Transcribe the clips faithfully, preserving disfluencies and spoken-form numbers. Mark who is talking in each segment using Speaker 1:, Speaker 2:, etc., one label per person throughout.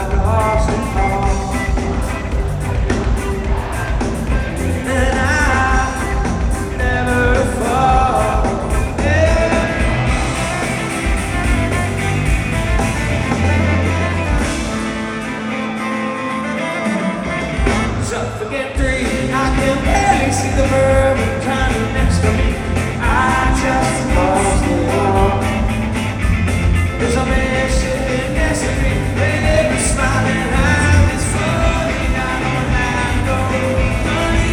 Speaker 1: lost it all. And I never fall. Yeah. Suffocate three, I can barely see the vermin trying next to me. I just lost it all. There's a man sitting next to me, baby, smiling. I'm his funny, I don't have no money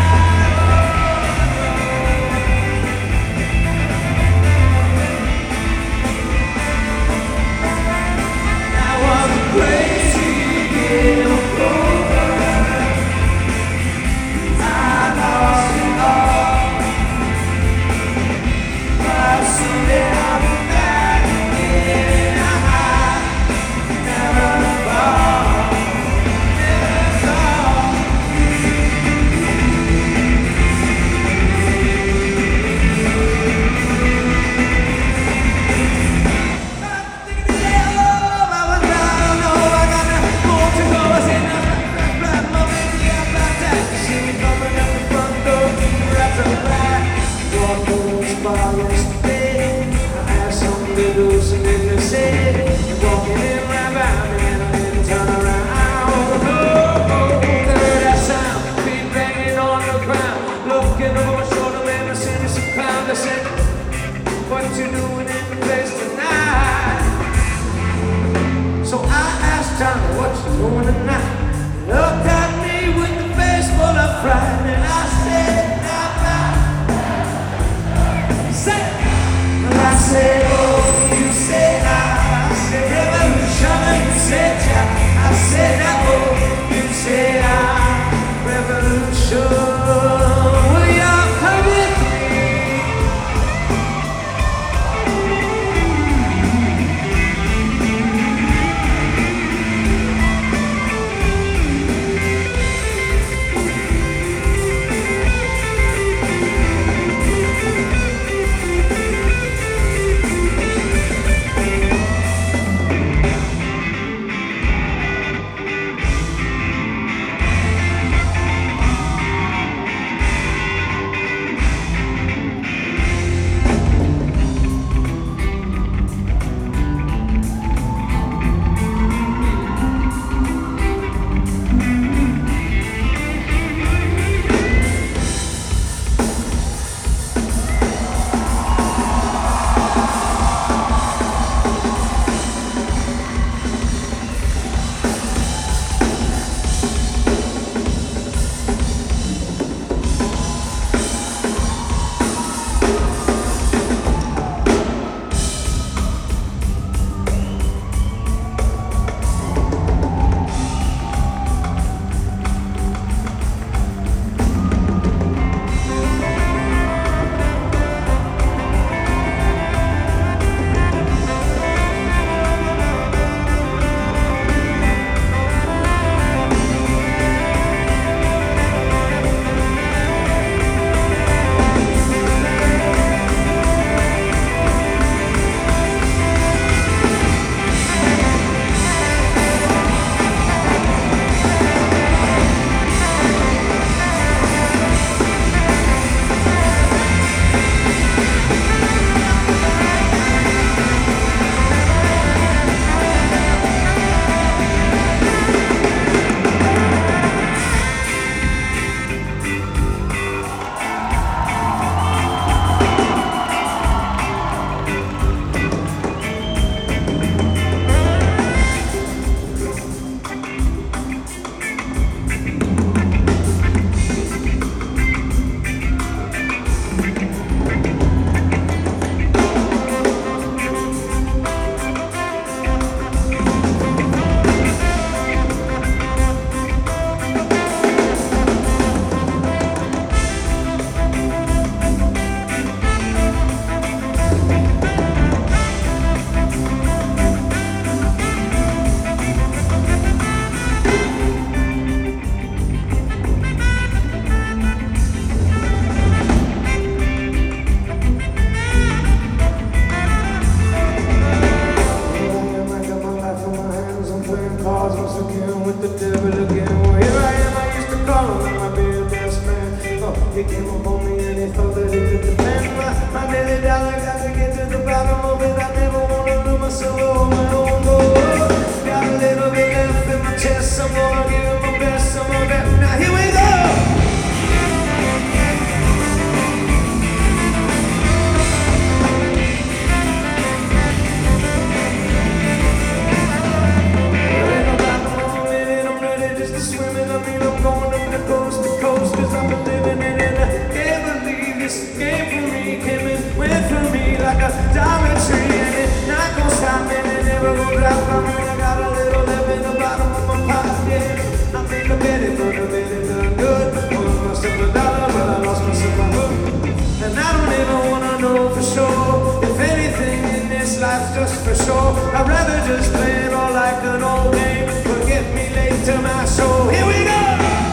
Speaker 1: tonight. I was crazy, getting over. I lost it all, but someday I'll be back again. I never fall, never fall. I think it's love, I was down, no, I got more to go. I said, no, black, my baby, I'm black, that. See me coming out the front door, wrapped up black. Walk those bottles today. I had something to do, something to say. Walking in right by me, and I didn't turn around. Oh, oh, oh, heard that sound, feet banging on the ground. Looking over my shoulder, man, I seen some clown. I said, what you doing in the place tonight? So I asked Johnny, what you doing tonight? He looked at me with a face full of pride, and I said, not bad. Say, well, I said, oh, you said I, I said revolution, and you said yeah. I said oh, you said I, revolution. Will y'all come with me? playing cards once again with the devil again. Well, here I am, I used to call him my real best friend. Oh, he came up on me and he thought that he could defend my, my daily dollar. Got to get to the bottom of it. I never wanna lose myself on my own goal. Got a little bit left in my chest. I'm gonna give it my best. I'm gonna bet. Now here we go. Dollar tree and it's not gonna stop me and it never gonna drop from me. I got a little left in the bottom of my pocket. I think I bet it, but I bet it done good. I lost myself a dollar, but I lost myself a hook. And I don't even wanna know for sure if anything in this life's just for sure. I'd rather just play it all like an old game, but get me late to my show. Here we go!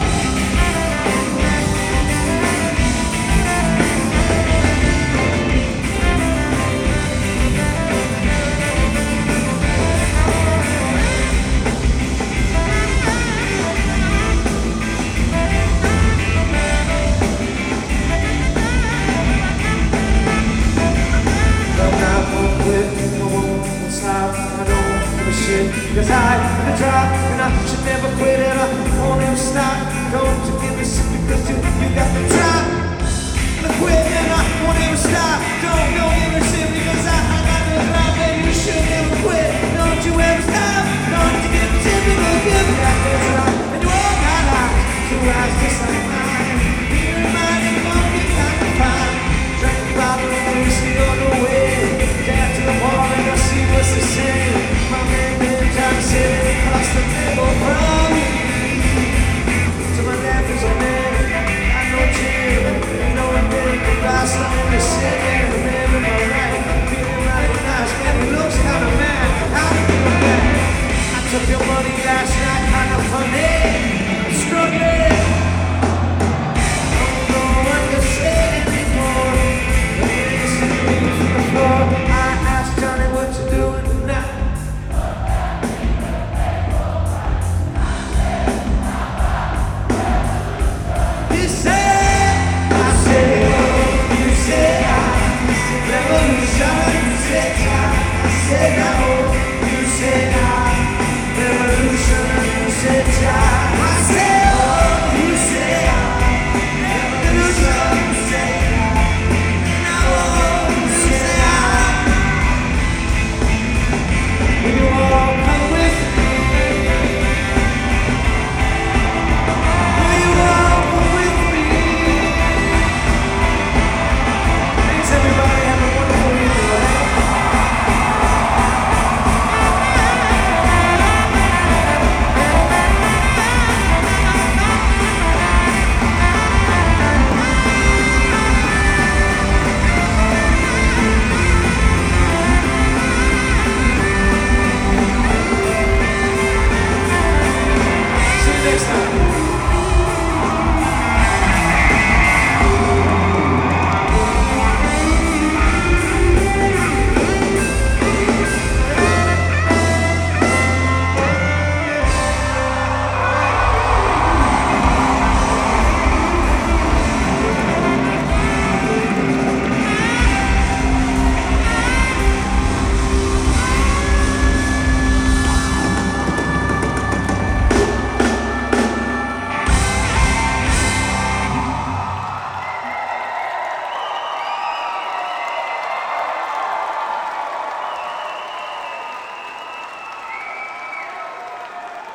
Speaker 1: Cause I could try and I should never quit and I won't even stop. Don't you give me shit because you, you got to try to quit and I won't even stop. Don't, don't give me shit because I, I got to drive and you should never quit. Don't you ever stop. Don't you give me shit because you got to try. And you all got eyes, two eyes just like mine. You remind me of what you got to find. Drink the bottle of whiskey on the way. Down to the bar and I see what's the same. My man I'm sitting across the table from me. To my left is a man, I know Jim. You know I'm getting the glass, I'm in the city. And the man in my right, feeling mighty nice. Man, he looks kind of mad, how do you feel bad? I took your money last night, kind of funny. I'm struggling.